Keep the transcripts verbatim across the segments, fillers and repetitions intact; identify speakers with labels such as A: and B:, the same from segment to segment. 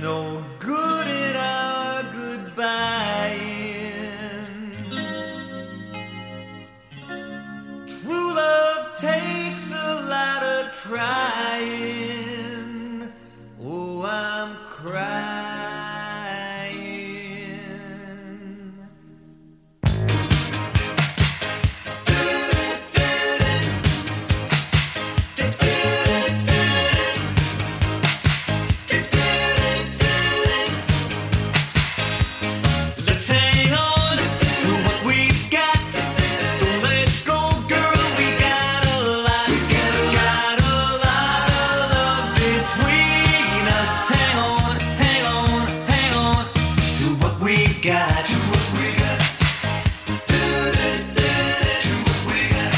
A: no good in our goodbye. True love takes a lot of trying. Oh, I'm crying. Let's hang on to what we've got. Don't let go, girl. We got a lot, got a lot of love between us. Hang on, hang on, hang on to what we got. To what we got. To what we got.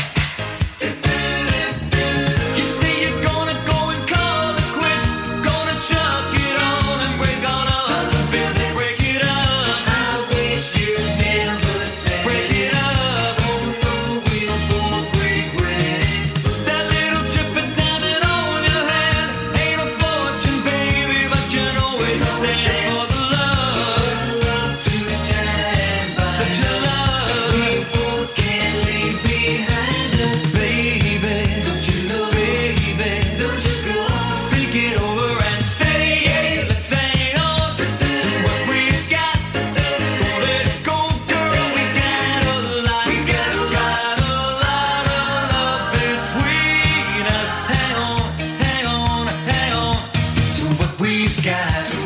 A: You say you're gonna go and call it quits, gonna chuck it all, and we're gonna break it up. I wish you'd never said break it up. Oh no, we'll both regret it. That little dripping diamond on your hand ain't a fortune, baby, but you know it stands for the love. Love to stand by. Such a love we both can't leave behind us, baby. Don't you know, baby? Don't you go think it over and stay. Let's hang on to what we've got. Don't let go, girl. We got a lot, we got a lot, a lot of love between us. Hang on, hang on, hang on to what we've got.